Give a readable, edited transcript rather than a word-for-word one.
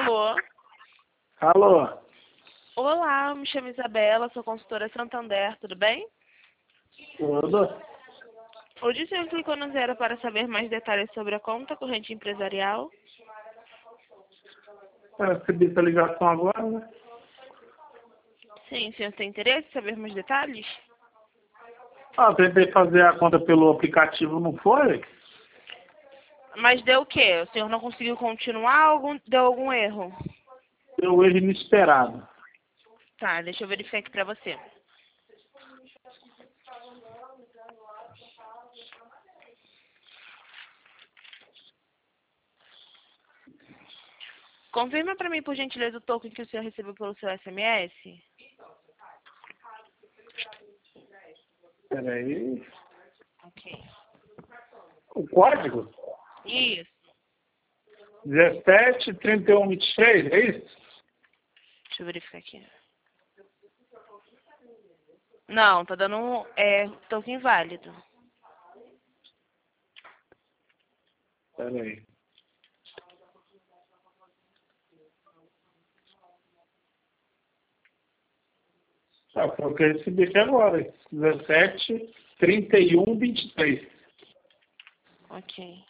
Alô? Alô? Olá, me chamo Isabela, sou consultora Santander, tudo bem? Tudo? Hoje o senhor clicou no 0 para saber mais detalhes sobre a conta corrente empresarial. Eu recebi essa ligação agora, né? Sim, o senhor tem interesse em saber mais detalhes? Tentei fazer a conta pelo aplicativo, não foi? Mas deu o quê? O senhor não conseguiu continuar ou deu algum erro? Deu erro inesperado. Tá, deixa eu verificar aqui pra você. Confirma pra mim, por gentileza, o token que o senhor recebeu pelo seu SMS. Peraí. Ok. O código? Isso. 17 31 23, é isso? Deixa eu verificar aqui. Não, tá dando token válido. Peraí. Foi o que eu recebi aqui agora. 17 31 23. Ok.